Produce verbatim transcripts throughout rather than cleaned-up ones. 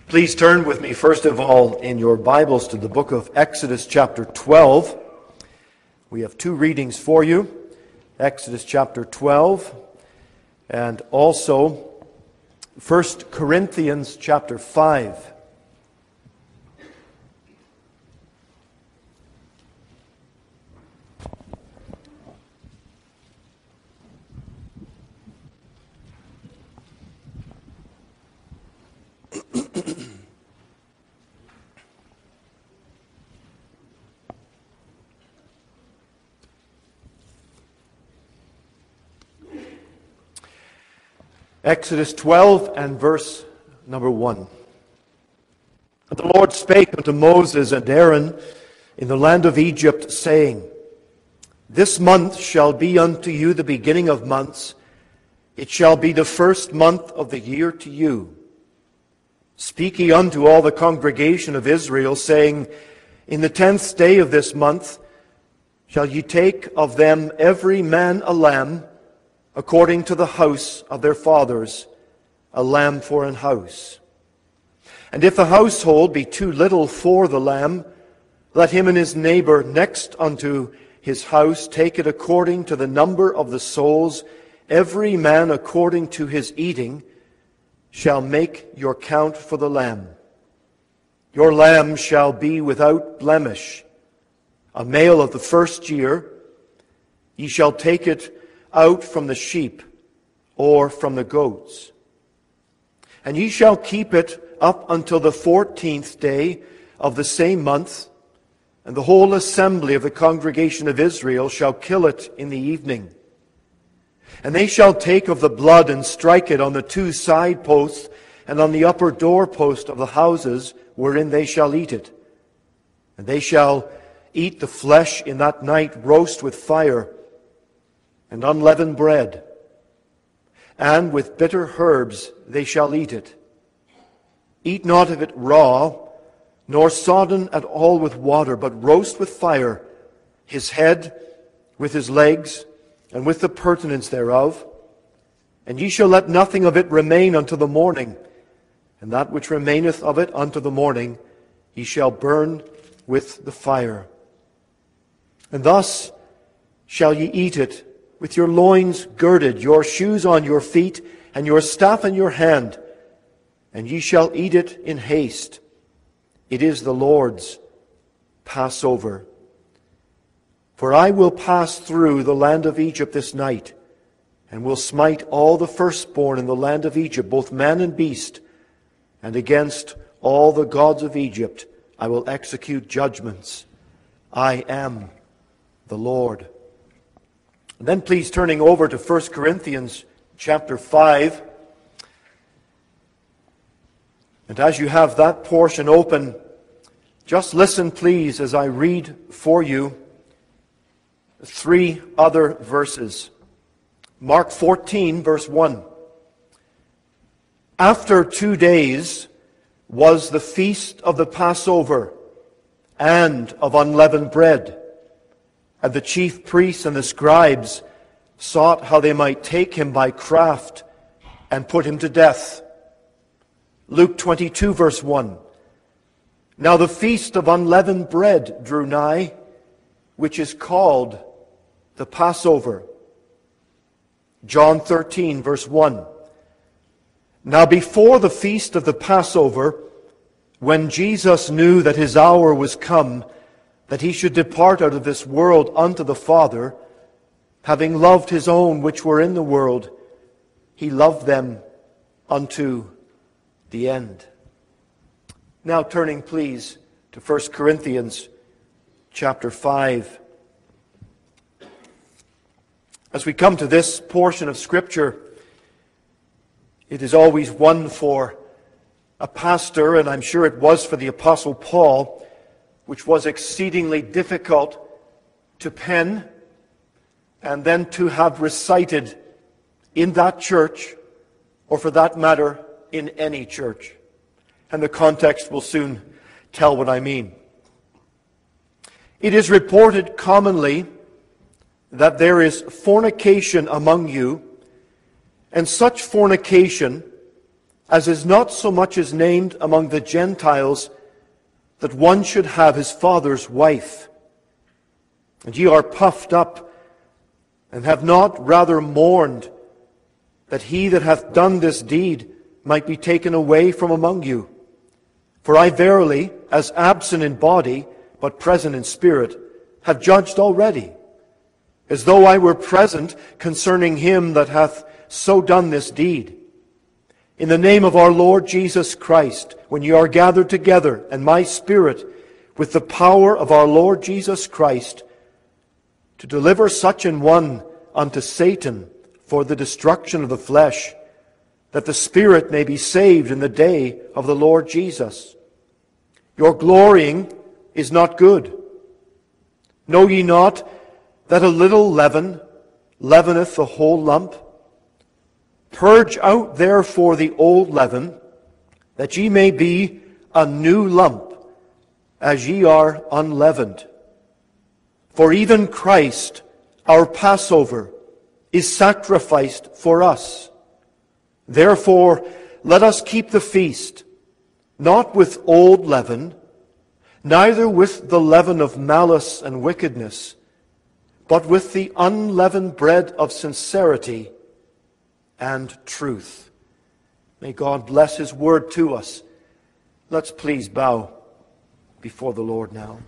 Please turn with me, first of all, in your Bibles to the book of Exodus chapter twelve. We have two readings for you, Exodus chapter twelve, and also First Corinthians chapter five. Exodus twelve and verse number one. And the Lord spake unto Moses and Aaron in the land of Egypt, saying, This month shall be unto you the beginning of months. It shall be the first month of the year to you. Speak ye unto all the congregation of Israel, saying, In the tenth day of this month shall ye take of them every man a lamb, according to the house of their fathers, a lamb for an house. And if the household be too little for the lamb, let him and his neighbor next unto his house take it according to the number of the souls, every man according to his eating, shall make your count for the lamb. Your lamb shall be without blemish, a male of the first year. Ye shall take it out from the sheep or from the goats. And ye shall keep it up until the fourteenth day of the same month, and the whole assembly of the congregation of Israel shall kill it in the evening. And they shall take of the blood and strike it on the two side posts and on the upper doorpost of the houses wherein they shall eat it. And they shall eat the flesh in that night roast with fire, and unleavened bread, and with bitter herbs they shall eat it. Eat not of it raw, nor sodden at all with water, but roast with fire his head with his legs, and with the purtenance thereof. And ye shall let nothing of it remain until the morning, and that which remaineth of it unto the morning ye shall burn with the fire. And thus shall ye eat it, with your loins girded, your shoes on your feet, and your staff in your hand, and ye shall eat it in haste. It is the Lord's Passover. For I will pass through the land of Egypt this night, and will smite all the firstborn in the land of Egypt, both man and beast, and against all the gods of Egypt I will execute judgments. I am the Lord. And then please turning over to First Corinthians chapter five. And as you have that portion open, just listen please as I read for you three other verses. Mark fourteen, verse one. After two days was the feast of the Passover and of unleavened bread. And the chief priests and the scribes sought how they might take him by craft and put him to death. Luke twenty-two, verse one. Now the feast of unleavened bread drew nigh, which is called the Passover. John thirteen, verse one. Now before the feast of the Passover, when Jesus knew that his hour was come, that he should depart out of this world unto the Father, having loved his own which were in the world, he loved them unto the end. Now turning please to First Corinthians chapter five. As we come to this portion of Scripture, it is always one for a pastor, and I'm sure it was for the Apostle Paul, which was exceedingly difficult to pen and then to have recited in that church, or for that matter, in any church. And the context will soon tell what I mean. It is reported commonly that there is fornication among you, and such fornication as is not so much as named among the Gentiles, that one should have his father's wife. And ye are puffed up, and have not rather mourned, that he that hath done this deed might be taken away from among you. For I verily, as absent in body, but present in spirit, have judged already, as though I were present concerning him that hath so done this deed. In the name of our Lord Jesus Christ, when you are gathered together, and my spirit, with the power of our Lord Jesus Christ, to deliver such an one unto Satan for the destruction of the flesh, that the spirit may be saved in the day of the Lord Jesus. Your glorying is not good. Know ye not that a little leaven leaveneth the whole lump? Purge out therefore the old leaven, that ye may be a new lump, as ye are unleavened. For even Christ, our Passover, is sacrificed for us. Therefore, let us keep the feast, not with old leaven, neither with the leaven of malice and wickedness, but with the unleavened bread of sincerity and truth. May God bless His word to us. Let's please bow before the Lord now.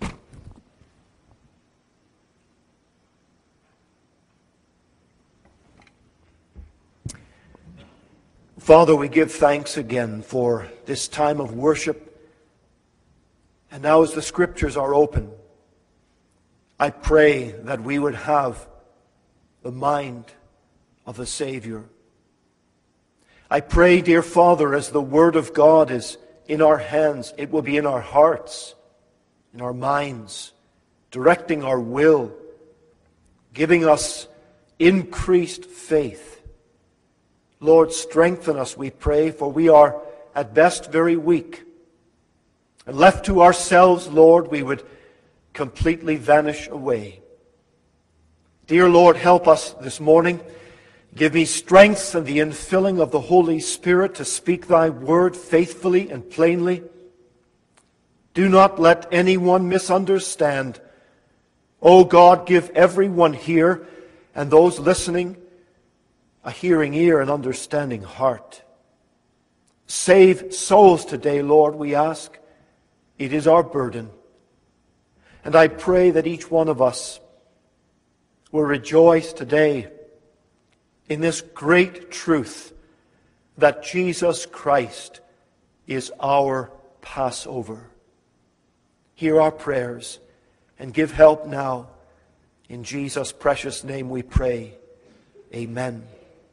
Father, we give thanks again for this time of worship. And now as the Scriptures are open, I pray that we would have the mind of the Savior. I pray, dear Father, as the Word of God is in our hands, it will be in our hearts, in our minds, directing our will, giving us increased faith. Lord, strengthen us, we pray, for we are at best very weak. And left to ourselves, Lord, we would completely vanish away. Dear Lord, help us this morning. Give me strength and the infilling of the Holy Spirit to speak Thy word faithfully and plainly. Do not let anyone misunderstand. O God, give everyone here and those listening a hearing ear and understanding heart. Save souls today, Lord, we ask. It is our burden. And I pray that each one of us will rejoice today in this great truth that Jesus Christ is our Passover. Hear our prayers and give help now. In Jesus' precious name we pray. Amen.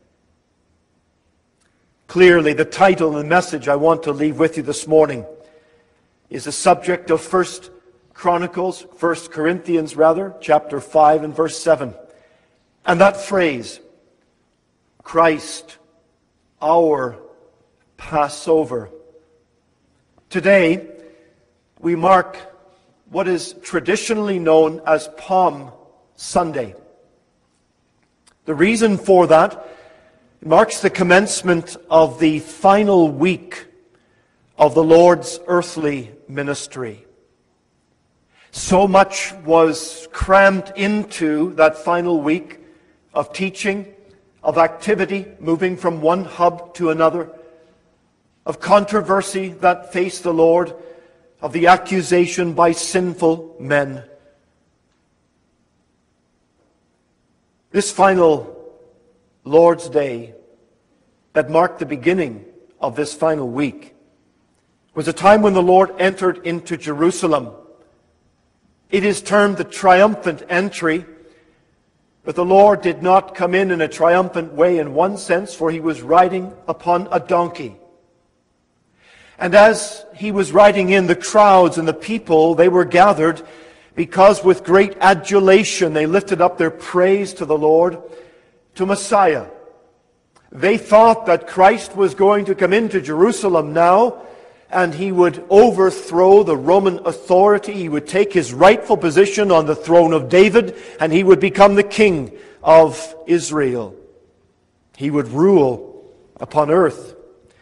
Clearly, the title and the message I want to leave with you this morning is the subject of First Chronicles, First Corinthians rather, chapter five and verse seven. And that phrase, Christ, our Passover. Today, we mark what is traditionally known as Palm Sunday. The reason for that marks the commencement of the final week of the Lord's earthly ministry. So much was crammed into that final week of teaching, of activity moving from one hub to another, of controversy that faced the Lord, of the accusation by sinful men. This final Lord's Day that marked the beginning of this final week was a time when the Lord entered into Jerusalem. It is termed the triumphant entry, but the Lord did not come in in a triumphant way in one sense, for He was riding upon a donkey. And as He was riding in, the crowds and the people, they were gathered because with great adulation they lifted up their praise to the Lord, to Messiah. They thought that Christ was going to come into Jerusalem now, and He would overthrow the Roman authority. He would take His rightful position on the throne of David, and He would become the king of Israel. He would rule upon earth.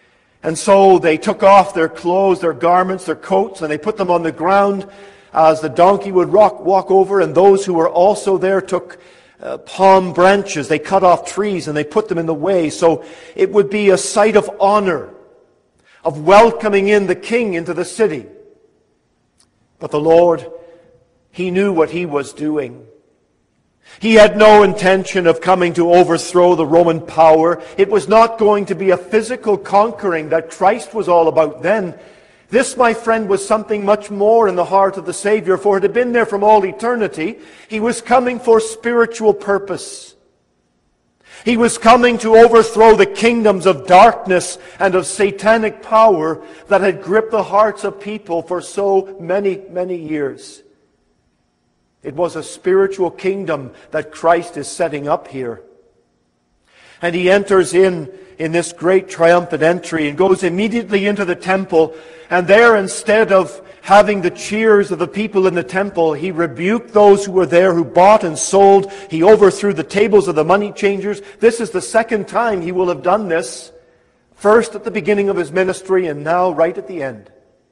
And so they took off their clothes, their garments, their coats, and they put them on the ground as the donkey would rock, walk over. And those who were also there took uh, palm branches. They cut off trees and they put them in the way. So it would be a sight of honor, of welcoming in the king into the city. But the Lord, He knew what He was doing. He had no intention of coming to overthrow the Roman power. It was not going to be a physical conquering that Christ was all about then. This, my friend, was something much more in the heart of the Savior, for it had been there from all eternity. He was coming for spiritual purpose. He was coming to overthrow the kingdoms of darkness and of satanic power that had gripped the hearts of people for so many, many years. It was a spiritual kingdom that Christ is setting up here. And He enters in, in this great triumphant entry and goes immediately into the temple. And there, instead of having the cheers of the people in the temple, He rebuked those who were there who bought and sold. He overthrew the tables of the money changers. This is the second time He will have done this. First at the beginning of His ministry and now right at the end.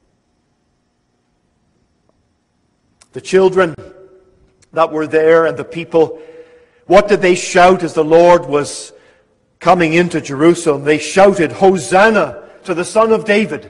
The children that were there and the people, what did they shout as the Lord was coming into Jerusalem? They shouted, "Hosanna to the Son of David.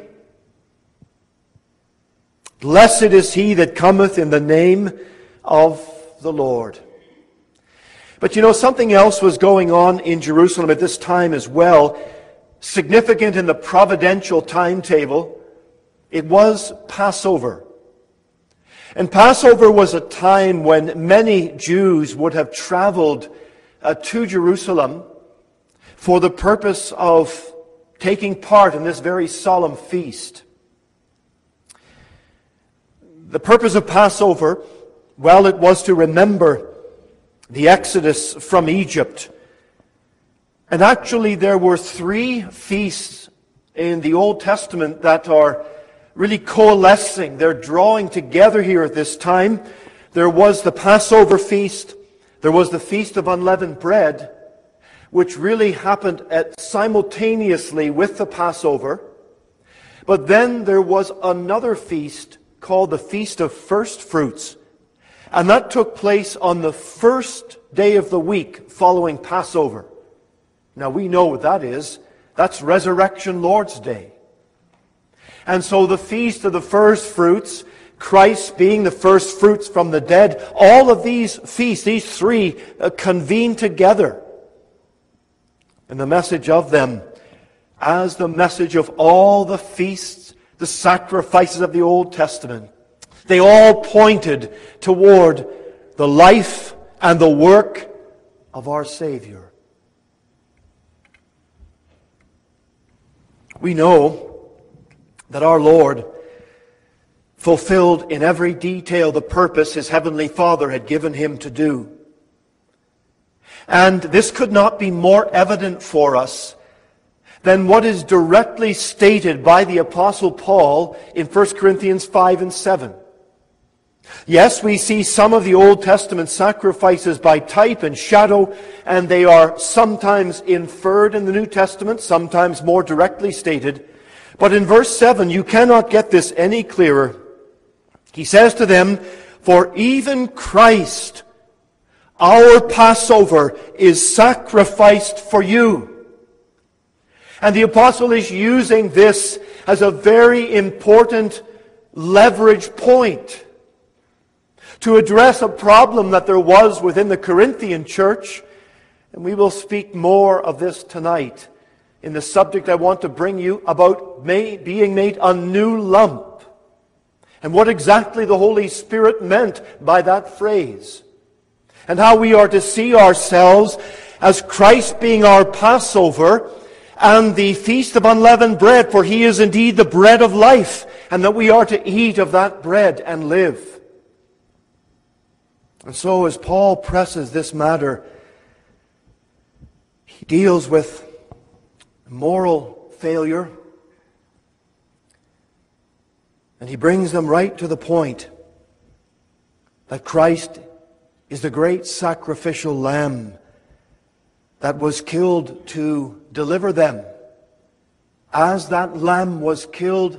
Blessed is He that cometh in the name of the Lord." But you know, something else was going on in Jerusalem at this time as well, significant in the providential timetable. It was Passover. And Passover was a time when many Jews would have traveled uh, to Jerusalem for the purpose of taking part in this very solemn feast. The purpose of Passover, well, it was to remember the Exodus from Egypt. And actually there were three feasts in the Old Testament that are really coalescing. They're drawing together here at this time. There was the Passover feast. There was the Feast of Unleavened Bread, which really happened at simultaneously with the Passover. But then there was another feast called the Feast of First Fruits. And that took place on the first day of the week following Passover. Now we know what that is. That's Resurrection Lord's Day. And so the Feast of the First Fruits, Christ being the first fruits from the dead, all of these feasts, these three, uh, convene together. And the message of them, as the message of all the feasts, the sacrifices of the Old Testament, they all pointed toward the life and the work of our Savior. We know that our Lord fulfilled in every detail the purpose His Heavenly Father had given Him to do. And this could not be more evident for us than what is directly stated by the Apostle Paul in First Corinthians five and seven. Yes, we see some of the Old Testament sacrifices by type and shadow, and they are sometimes inferred in the New Testament, sometimes more directly stated. But in verse seven, you cannot get this any clearer. He says to them, "For even Christ, our Passover, is sacrificed for you." And the apostle is using this as a very important leverage point to address a problem that there was within the Corinthian church. And we will speak more of this tonight in the subject I want to bring you about may, being made a new lump, and what exactly the Holy Spirit meant by that phrase, and how we are to see ourselves as Christ being our Passover and the Feast of Unleavened Bread, for He is indeed the bread of life, and that we are to eat of that bread and live. And so as Paul presses this matter, he deals with moral failure, and he brings them right to the point that Christ is the great sacrificial lamb that was killed to deliver them as that lamb was killed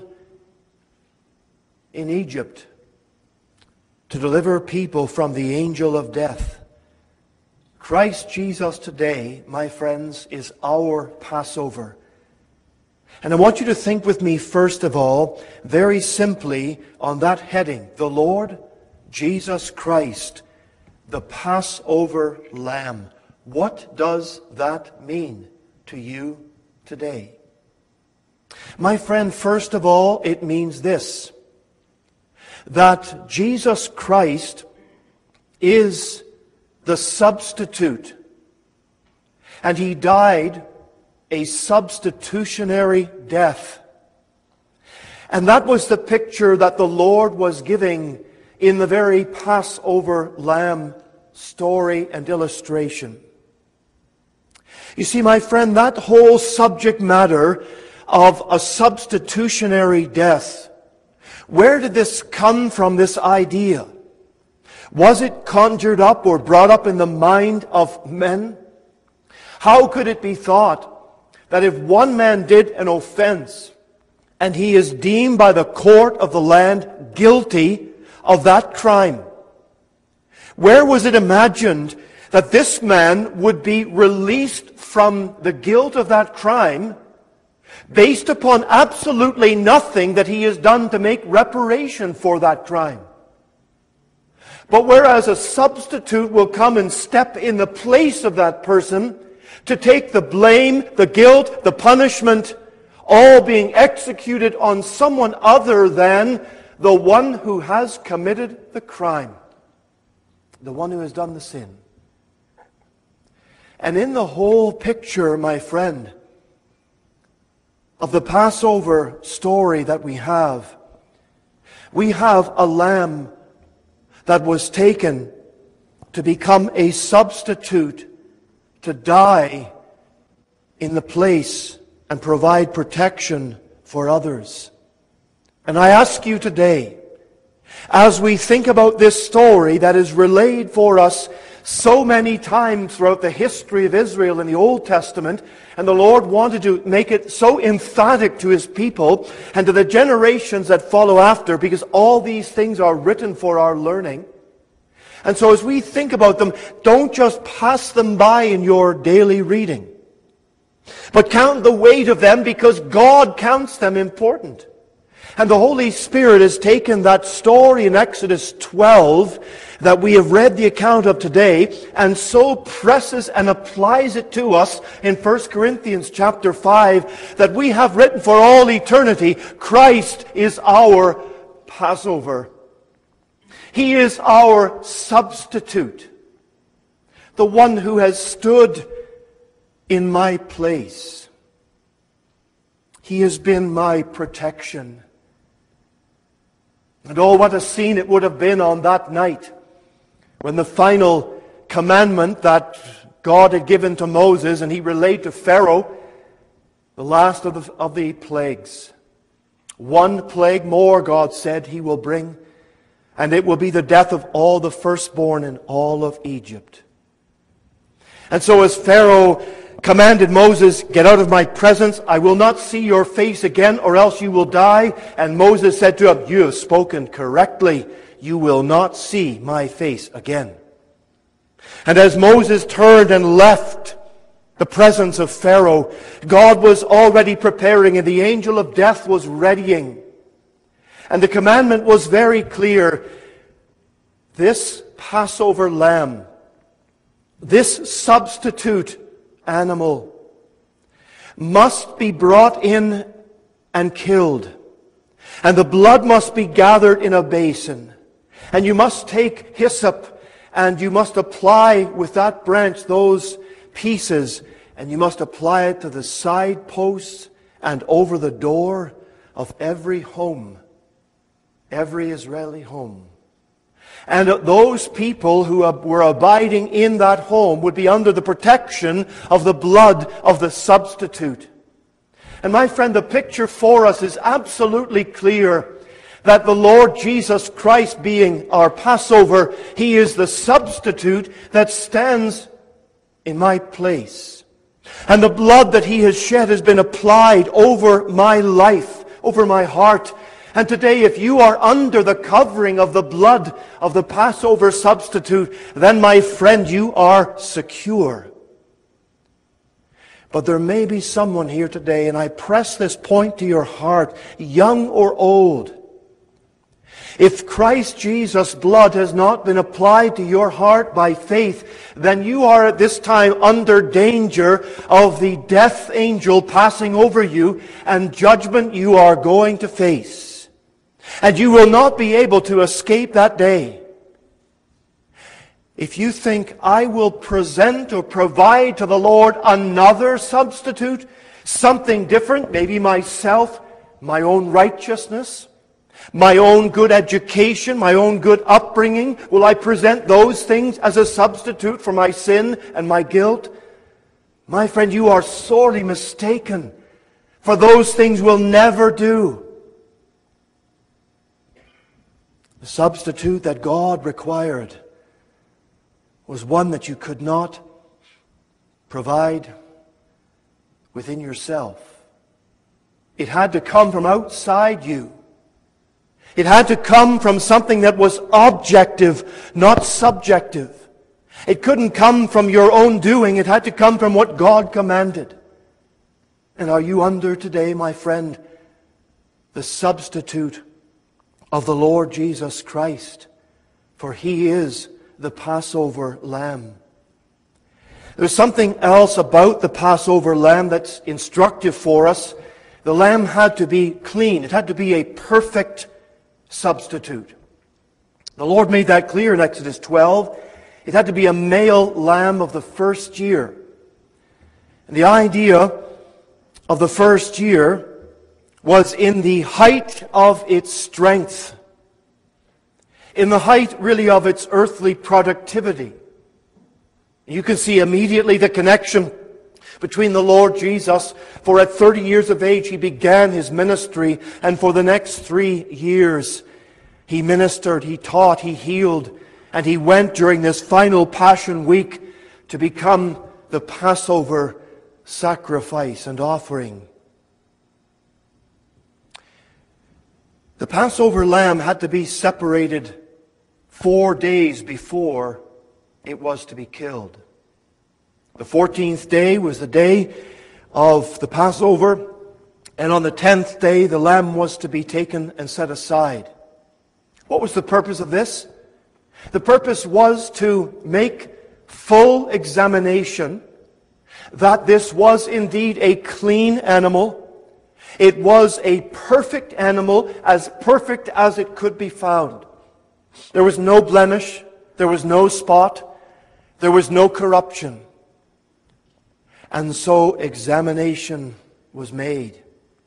in Egypt to deliver people from the angel of death, Christ Jesus today, my friends, is our Passover. And I want you to think with me, first of all, very simply on that heading, the Lord Jesus Christ, the Passover Lamb. What does that mean to you today? My friend, first of all, it means this, that Jesus Christ is the substitute, and He died a substitutionary death. And that was the picture that the Lord was giving in the very Passover lamb story and illustration. You see, my friend, that whole subject matter of a substitutionary death, where did this come from, this idea? Was it conjured up or brought up in the mind of men? How could it be thought that if one man did an offense and he is deemed by the court of the land guilty of that crime, where was it imagined that this man would be released from the guilt of that crime based upon absolutely nothing that he has done to make reparation for that crime? But whereas a substitute will come and step in the place of that person to take the blame, the guilt, the punishment, all being executed on someone other than the one who has committed the crime, the one who has done the sin. And in the whole picture, my friend, of the Passover story that we have, we have a lamb that was taken to become a substitute, to die in the place and provide protection for others. And I ask you today, as we think about this story that is relayed for us so many times throughout the history of Israel in the Old Testament, and the Lord wanted to make it so emphatic to His people and to the generations that follow after, because all these things are written for our learning. And so as we think about them, don't just pass them by in your daily reading, but count the weight of them, because God counts them important. And the Holy Spirit has taken that story in Exodus twelve that we have read the account of today, and so presses and applies it to us in First Corinthians chapter five, that we have written for all eternity, Christ is our Passover. He is our substitute, the one who has stood in my place. He has been my protection. And oh, what a scene it would have been on that night when the final commandment that God had given to Moses, and he relayed to Pharaoh, the last of the, of the plagues. One plague more, God said, He will bring, and it will be the death of all the firstborn in all of Egypt. And so as Pharaoh commanded Moses, get out of my presence, I will not see your face again, or else you will die. And Moses said to him, you have spoken correctly, you will not see my face again. And as Moses turned and left the presence of Pharaoh, God was already preparing, and the angel of death was readying. And the commandment was very clear. This Passover lamb, this substitute animal, must be brought in and killed. And the blood must be gathered in a basin. And you must take hyssop, and you must apply with that branch those pieces, and you must apply it to the side posts and over the door of every home, every Israeli home. And those people who were abiding in that home would be under the protection of the blood of the substitute. And my friend, the picture for us is absolutely clear that the Lord Jesus Christ, being our Passover, He is the substitute that stands in my place. And the blood that He has shed has been applied over my life, over my heart. And today, if you are under the covering of the blood of the Passover substitute, then, my friend, you are secure. But there may be someone here today, and I press this point to your heart, young or old. If Christ Jesus' blood has not been applied to your heart by faith, then you are at this time under danger of the death angel passing over you and judgment you are going to face. And you will not be able to escape that day. If you think, I will present or provide to the Lord another substitute, something different, maybe myself, my own righteousness, my own good education, my own good upbringing, will I present those things as a substitute for my sin and my guilt? My friend, you are sorely mistaken, for those things will never do. The substitute that God required was one that you could not provide within yourself. It had to come from outside you. It had to come from something that was objective, not subjective. It couldn't come from your own doing. It had to come from what God commanded. And are you under today, my friend, the substitute of the Lord Jesus Christ? For He is the Passover lamb. There's something else about the Passover lamb that's instructive for us. The lamb had to be clean. It had to be a perfect substitute. The Lord made that clear in Exodus twelve. It had to be a male lamb of the first year. And the idea of the first year was in the height of its strength, in the height really of its earthly productivity. You can see immediately the connection between the Lord Jesus, for at thirty years of age He began His ministry, and for the next three years He ministered, He taught, He healed, and He went during this final Passion Week to become the Passover sacrifice and offering. The Passover lamb had to be separated four days before it was to be killed. The fourteenth day was the day of the Passover, and on the tenth day the lamb was to be taken and set aside. What was the purpose of this? The purpose was to make full examination that this was indeed a clean animal. It was a perfect animal, as perfect as it could be found. There was no blemish, there was no spot, there was no corruption. And so examination was made.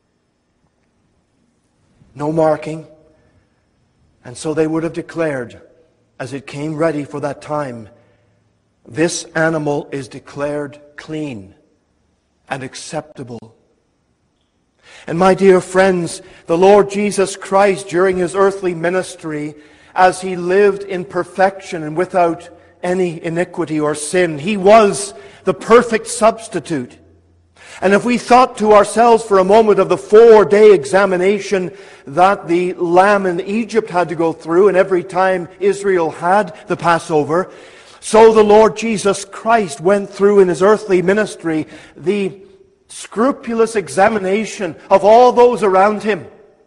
No marking. And so they would have declared, as it came ready for that time, this animal is declared clean and acceptable. And my dear friends, the Lord Jesus Christ, during His earthly ministry, as He lived in perfection and without any iniquity or sin, He was the perfect substitute. And if we thought to ourselves for a moment of the four-day examination that the lamb in Egypt had to go through, and every time Israel had the Passover, so the Lord Jesus Christ went through in His earthly ministry the scrupulous examination of all those around Him.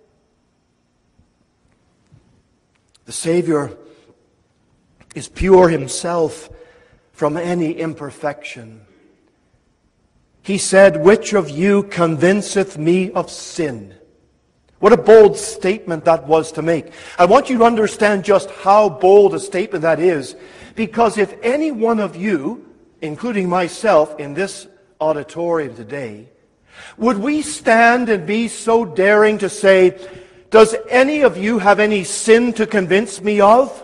The Savior is pure Himself from any imperfection. He said, "Which of you convinceth me of sin?" What a bold statement that was to make. I want you to understand just how bold a statement that is, because if any one of you, including myself in this auditorium today, would we stand and be so daring to say, "Does any of you have any sin to convince me of?"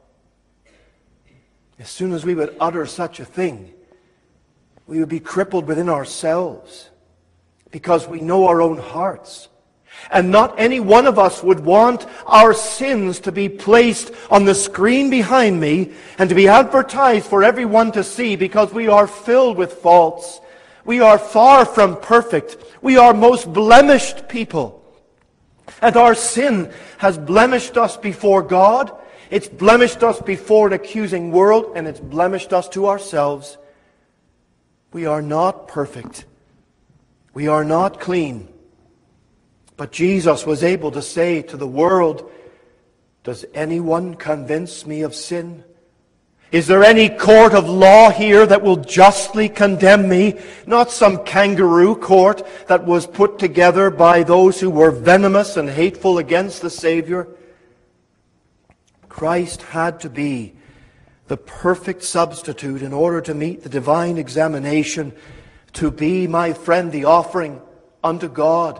As soon as we would utter such a thing, we would be crippled within ourselves, because we know our own hearts. And not any one of us would want our sins to be placed on the screen behind me and to be advertised for everyone to see, because we are filled with faults. We are far from perfect. We are most blemished people. And our sin has blemished us before God. It's blemished us before an accusing world, and it's blemished us to ourselves. We are not perfect. We are not clean. But Jesus was able to say to the world, "Does anyone convince me of sin? Is there any court of law here that will justly condemn me?" Not some kangaroo court that was put together by those who were venomous and hateful against the Savior. Christ had to be the perfect substitute in order to meet the divine examination, to be, my friend, the offering unto God.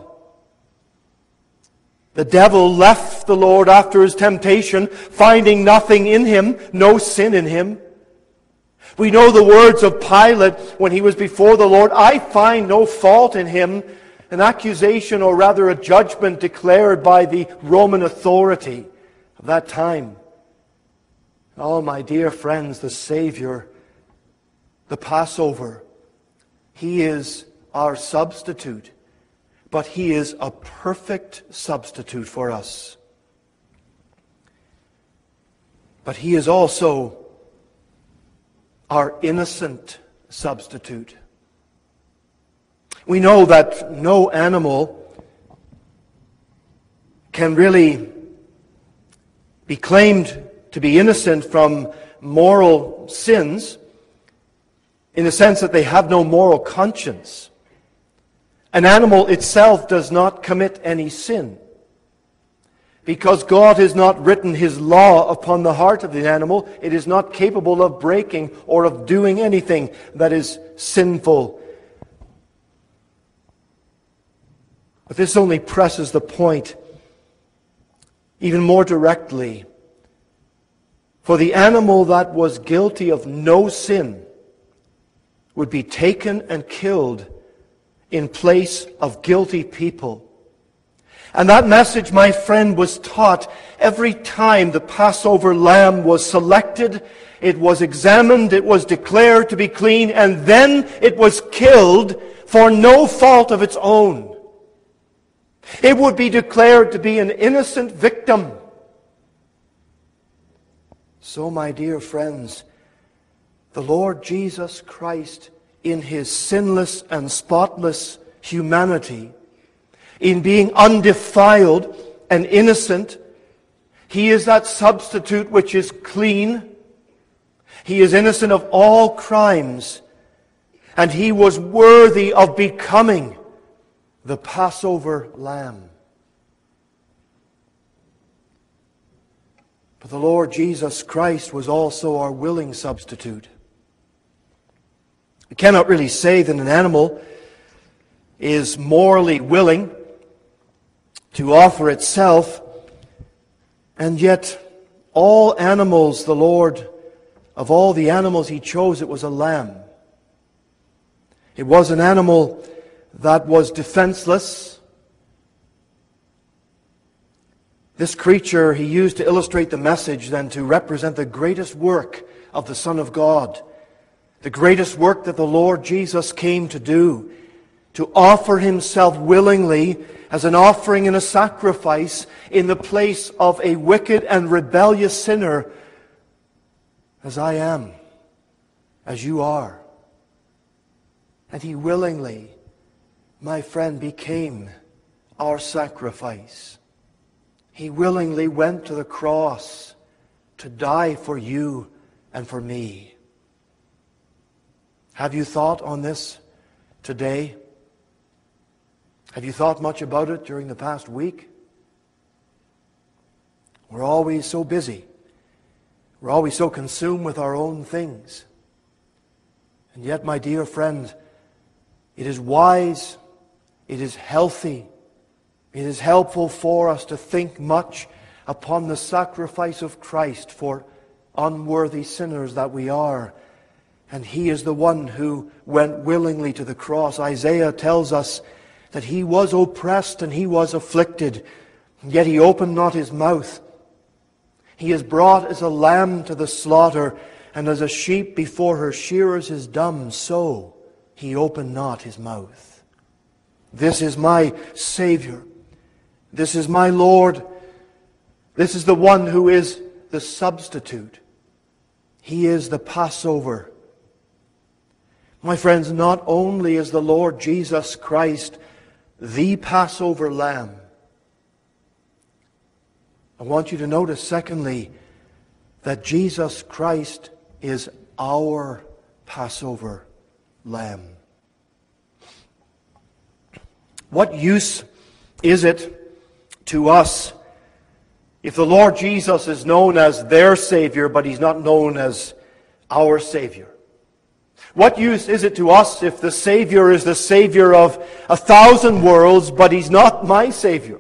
The devil left the Lord after his temptation, finding nothing in him, no sin in him. We know the words of Pilate when he was before the Lord, "I find no fault in him," an accusation, or rather a judgment declared by the Roman authority of that time. Oh, my dear friends, the Savior, the Passover, He is our substitute. But He is a perfect substitute for us. But He is also our innocent substitute. We know that no animal can really be claimed to be innocent from moral sins in the sense that they have no moral conscience. An animal itself does not commit any sin, because God has not written His law upon the heart of the animal. It is not capable of breaking or of doing anything that is sinful. But this only presses the point even more directly. For the animal that was guilty of no sin would be taken and killed in place of guilty people. And that message, my friend, was taught every time the Passover lamb was selected. It was examined, it was declared to be clean, and then it was killed for no fault of its own. It would be declared to be an innocent victim. So, my dear friends, the Lord Jesus Christ, in His sinless and spotless humanity, in being undefiled and innocent, He is that substitute which is clean. He is innocent of all crimes, and He was worthy of becoming the Passover lamb. But the Lord Jesus Christ was also our willing substitute. We cannot really say that an animal is morally willing to offer itself, and yet all animals, the Lord, of all the animals He chose, it was a lamb. It was an animal that was defenseless. This creature He used to illustrate the message, then to represent the greatest work of the Son of God, the greatest work that the Lord Jesus came to do, to offer Himself willingly as an offering and a sacrifice in the place of a wicked and rebellious sinner, as I am, as you are. And He willingly, my friend, became our sacrifice. He willingly went to the cross to die for you and for me. Have you thought on this today? Have you thought much about it during the past week? We're always so busy. We're always so consumed with our own things. And yet, my dear friend, it is wise, it is healthy, it is helpful for us to think much upon the sacrifice of Christ for unworthy sinners that we are. And He is the one who went willingly to the cross. Isaiah tells us that He was oppressed and He was afflicted, yet He opened not His mouth. He is brought as a lamb to the slaughter, and as a sheep before her shearers is dumb, so he opened not his mouth. This is my Savior. This is my Lord. This is the one who is the substitute. He is the Passover. My friends, not only is the Lord Jesus Christ the Passover Lamb, I want you to notice, secondly, that Jesus Christ is our Passover Lamb. What use is it to us if the Lord Jesus is known as their Savior, but He's not known as our Savior? What use is it to us if the Savior is the Savior of a thousand worlds, but He's not my Savior?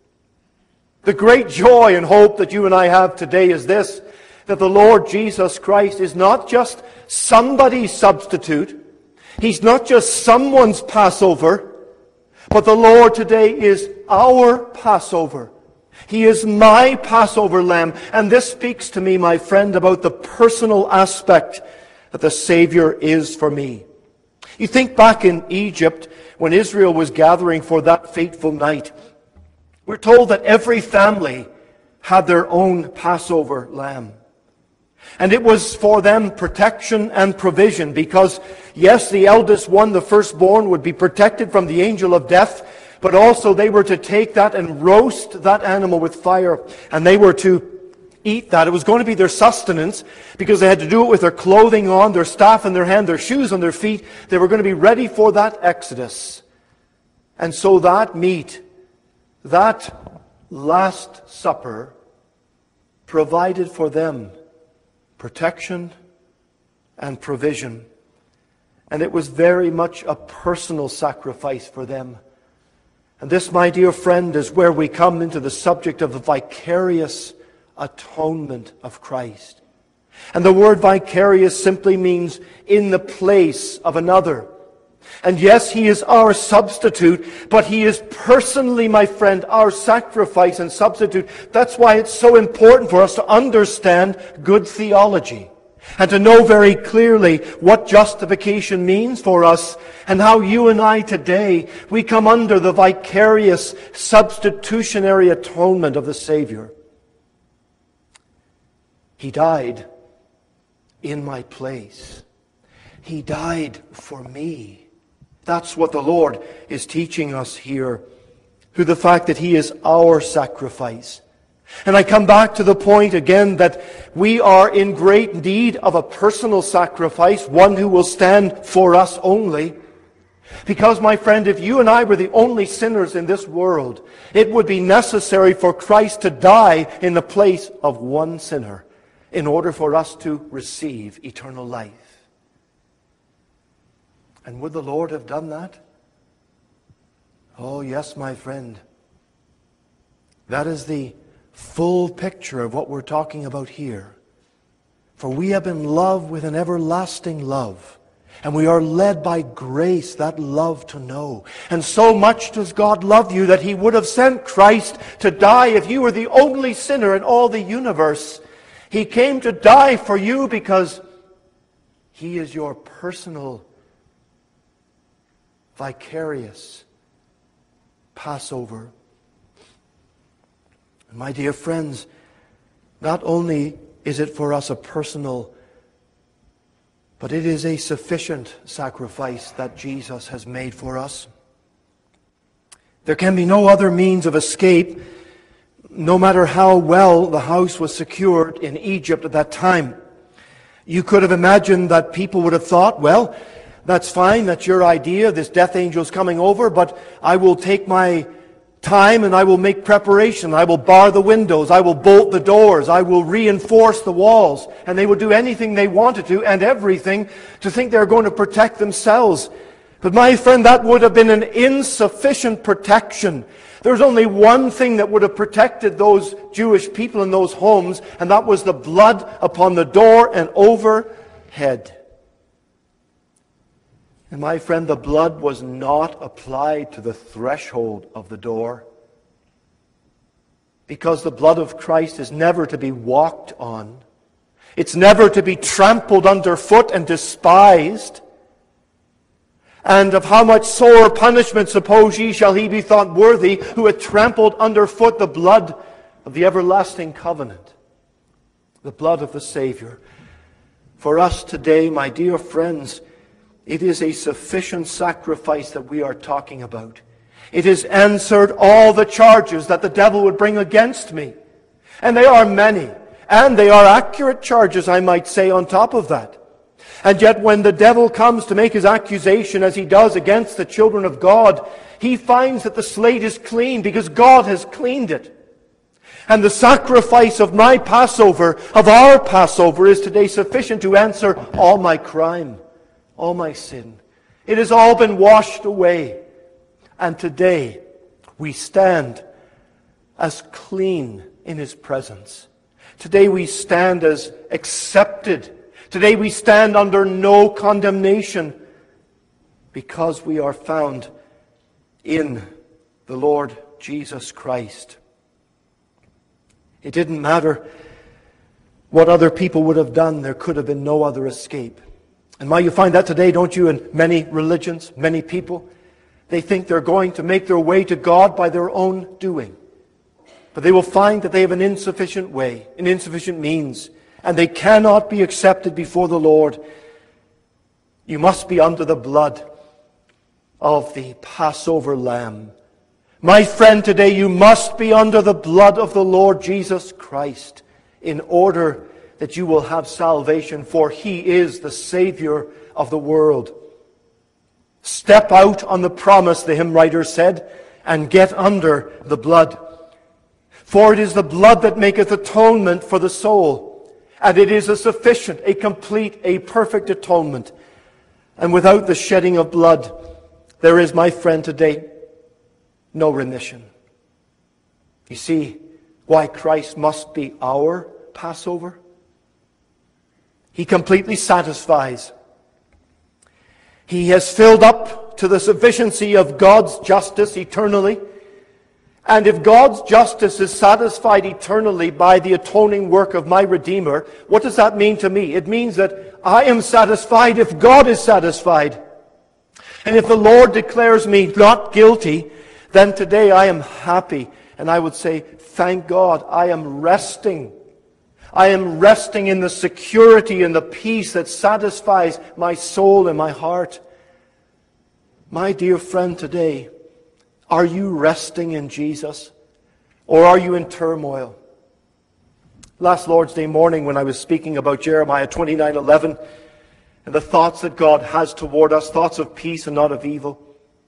The great joy and hope that you and I have today is this, that the Lord Jesus Christ is not just somebody's substitute. He's not just someone's Passover, but the Lord today is our Passover. He is my Passover Lamb. And this speaks to me, my friend, about the personal aspect that the Savior is for me. You think back in Egypt when Israel was gathering for that fateful night. We're told that every family had their own Passover lamb. And it was for them protection and provision because, yes, the eldest one, the firstborn, would be protected from the angel of death, but also they were to take that and roast that animal with fire, and they were to eat that. It was going to be their sustenance because they had to do it with their clothing on, their staff in their hand, their shoes on their feet. They were going to be ready for that exodus. And so that meat, that Last Supper, provided for them protection and provision. And it was very much a personal sacrifice for them. And this, my dear friend, is where we come into the subject of the vicarious atonement of Christ. And the word vicarious simply means in the place of another. And yes, He is our substitute, but He is personally, my friend, our sacrifice and substitute. That's why it's so important for us to understand good theology and to know very clearly what justification means for us and how you and I today, we come under the vicarious substitutionary atonement of the Savior. He died in my place. He died for me. That's what the Lord is teaching us here through the fact that He is our sacrifice. And I come back to the point again that we are in great need of a personal sacrifice, one who will stand for us only. Because, my friend, if you and I were the only sinners in this world, it would be necessary for Christ to die in the place of one sinner in order for us to receive eternal life. And would the Lord have done that? Oh, yes, my friend. That is the full picture of what we're talking about here. For we have been loved with an everlasting love, and we are led by grace that love to know. And so much does God love you that He would have sent Christ to die if you were the only sinner in all the universe. He came to die for you because He is your personal vicarious Passover. And my dear friends, not only is it for us a personal, but it is a sufficient sacrifice that Jesus has made for us. There can be no other means of escape, no matter how well the house was secured in Egypt at that time. You could have imagined that people would have thought, well, that's fine, that's your idea, this death angel's coming over, but I will take my time and I will make preparation. I will bar the windows, I will bolt the doors, I will reinforce the walls. And they would do anything they wanted to and everything to think they're going to protect themselves. But my friend, that would have been an insufficient protection. There's only one thing that would have protected those Jewish people in those homes, and that was the blood upon the door and overhead. And my friend, the blood was not applied to the threshold of the door, because the blood of Christ is never to be walked on. It's never to be trampled underfoot and despised. And of how much sore punishment, suppose ye, shall he be thought worthy, who hath trampled under foot the blood of the everlasting covenant, the blood of the Savior. For us today, my dear friends, it is a sufficient sacrifice that we are talking about. It has answered all the charges that the devil would bring against me. And they are many. And they are accurate charges, I might say, on top of that. And yet when the devil comes to make his accusation, as he does against the children of God, he finds that the slate is clean because God has cleaned it. And the sacrifice of my Passover, of our Passover, is today sufficient to answer all my crime, all my sin. It has all been washed away. And today we stand as clean in His presence. Today we stand as accepted. Today we stand under no condemnation because we are found in the Lord Jesus Christ. It didn't matter what other people would have done. There could have been no other escape. And why you find that today, don't you, in many religions, many people? They think they're going to make their way to God by their own doing. But they will find that they have an insufficient way, an insufficient means, and they cannot be accepted before the Lord. You must be under the blood of the Passover Lamb. My friend, today you must be under the blood of the Lord Jesus Christ in order that you will have salvation, for He is the Savior of the world. Step out on the promise, the hymn writer said, and get under the blood. For it is the blood that maketh atonement for the soul. And it is a sufficient, a complete, a perfect atonement. And without the shedding of blood, there is, my friend, today, no remission. You see why Christ must be our Passover? He completely satisfies. He has filled up to the sufficiency of God's justice eternally. And if God's justice is satisfied eternally by the atoning work of my Redeemer, what does that mean to me? It means that I am satisfied if God is satisfied. And if the Lord declares me not guilty, then today I am happy. And I would say, thank God, I am resting. I am resting in the security and the peace that satisfies my soul and my heart. My dear friend, today, are you resting in Jesus? Or are you in turmoil? Last Lord's Day morning, when I was speaking about Jeremiah twenty-nine eleven and the thoughts that God has toward us, thoughts of peace and not of evil,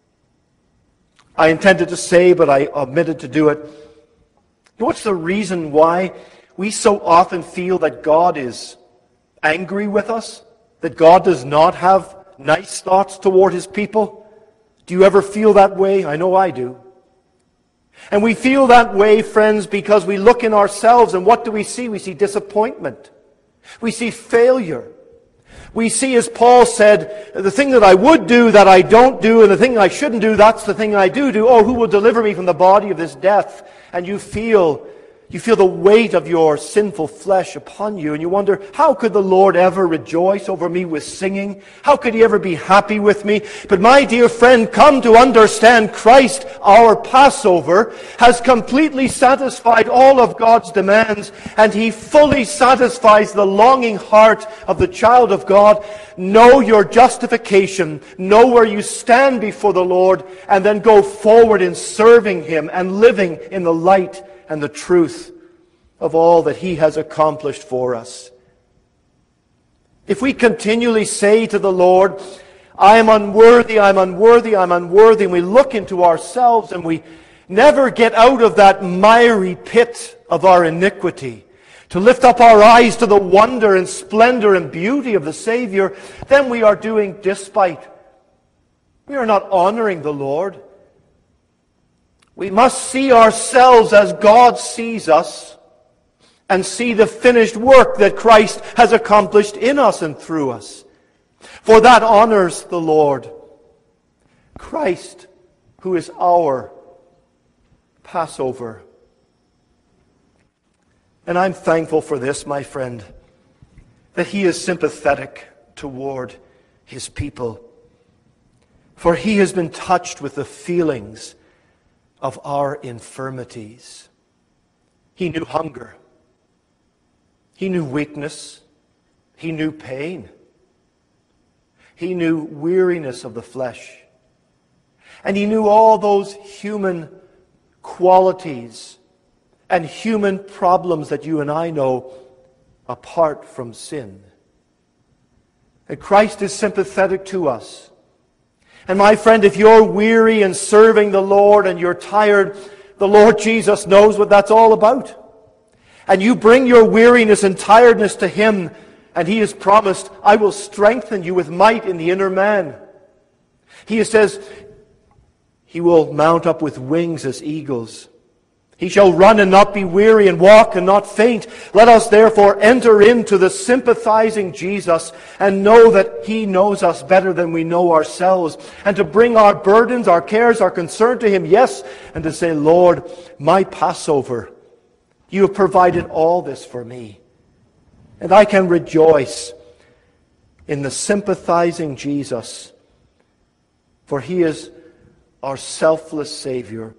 I intended to say, but I omitted to do it. What's the reason why we so often feel that God is angry with us? That God does not have nice thoughts toward His people? Do you ever feel that way? I know I do. And we feel that way, friends, because we look in ourselves and what do we see? We see disappointment. We see failure. We see, as Paul said, the thing that I would do that I don't do, and the thing I shouldn't do, that's the thing I do do. Oh, who will deliver me from the body of this death? And you feel You feel the weight of your sinful flesh upon you, and you wonder, how could the Lord ever rejoice over me with singing? How could He ever be happy with me? But my dear friend, come to understand Christ, our Passover, has completely satisfied all of God's demands, and He fully satisfies the longing heart of the child of God. Know your justification, know where you stand before the Lord, and then go forward in serving Him and living in the light and the truth of all that He has accomplished for us. If we continually say to the Lord, I am unworthy, I'm unworthy, I'm unworthy, and we look into ourselves and we never get out of that miry pit of our iniquity, to lift up our eyes to the wonder and splendor and beauty of the Savior, then we are doing despite. We are not honoring the Lord. We must see ourselves as God sees us and see the finished work that Christ has accomplished in us and through us. For that honors the Lord. Christ, who is our Passover. And I'm thankful for this, my friend, that He is sympathetic toward His people. For he has been touched with the feelings of our infirmities. He knew hunger. He knew weakness. He knew pain. He knew weariness of the flesh. And he knew all those human qualities and human problems that you and I know apart from sin. And Christ is sympathetic to us. And my friend, if you're weary in serving the Lord and you're tired, the Lord Jesus knows what that's all about. And you bring your weariness and tiredness to Him, and He has promised, I will strengthen you with might in the inner man. He says, He will mount up with wings as eagles. He shall run and not be weary, and walk and not faint. Let us therefore enter into the sympathizing Jesus and know that He knows us better than we know ourselves. And to bring our burdens, our cares, our concern to Him, yes, and to say, Lord, my Passover, You have provided all this for me. And I can rejoice in the sympathizing Jesus, for He is our selfless Savior.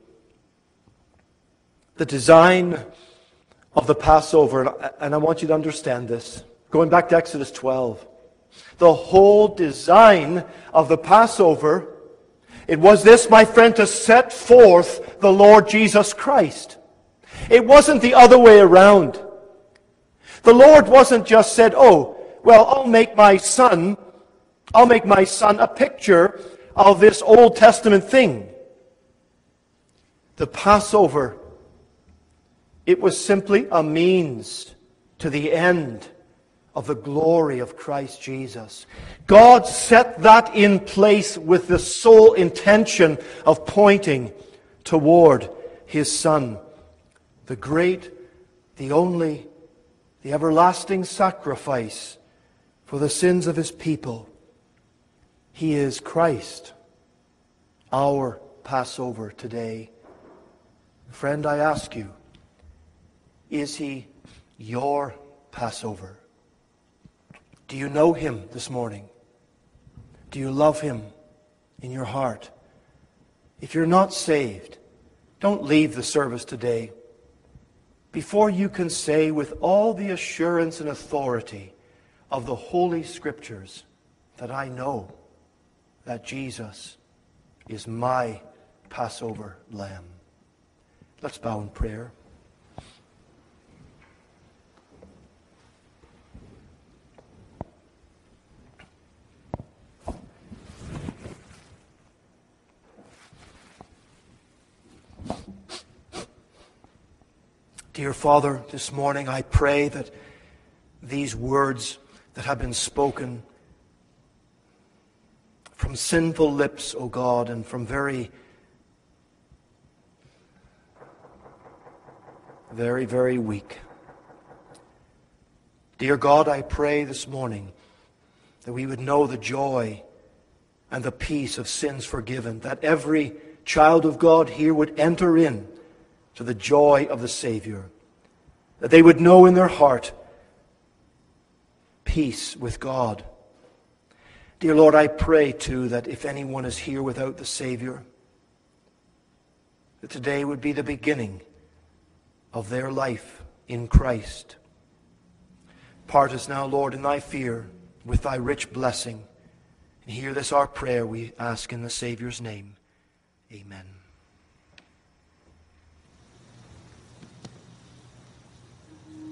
The design of the Passover, and I want you to understand this, going back to Exodus twelve, the whole design of the Passover, it was this, my friend, to set forth the Lord Jesus Christ. It wasn't the other way around. The Lord wasn't just said, oh, well, I'll make my son, I'll make my son a picture of this Old Testament thing. The Passover, it was simply a means to the end of the glory of Christ Jesus. God set that in place with the sole intention of pointing toward His Son, the great, the only, the everlasting sacrifice for the sins of His people. He is Christ, our Passover today. Friend, I ask you, is He your Passover? Do you know Him this morning? Do you love Him in your heart? If you're not saved, don't leave the service today before you can say with all the assurance and authority of the Holy Scriptures that I know that Jesus is my Passover lamb. Let's bow in prayer. Dear Father, this morning I pray that these words that have been spoken from sinful lips, O God, and from very, very, very weak. Dear God, I pray this morning that we would know the joy and the peace of sins forgiven, that every child of God here would enter in to the joy of the Savior, that they would know in their heart peace with God. Dear Lord, I pray too that if anyone is here without the Savior, that today would be the beginning of their life in Christ. Part us now, Lord, in Thy fear with Thy rich blessing. And hear this our prayer we ask in the Savior's name. Amen.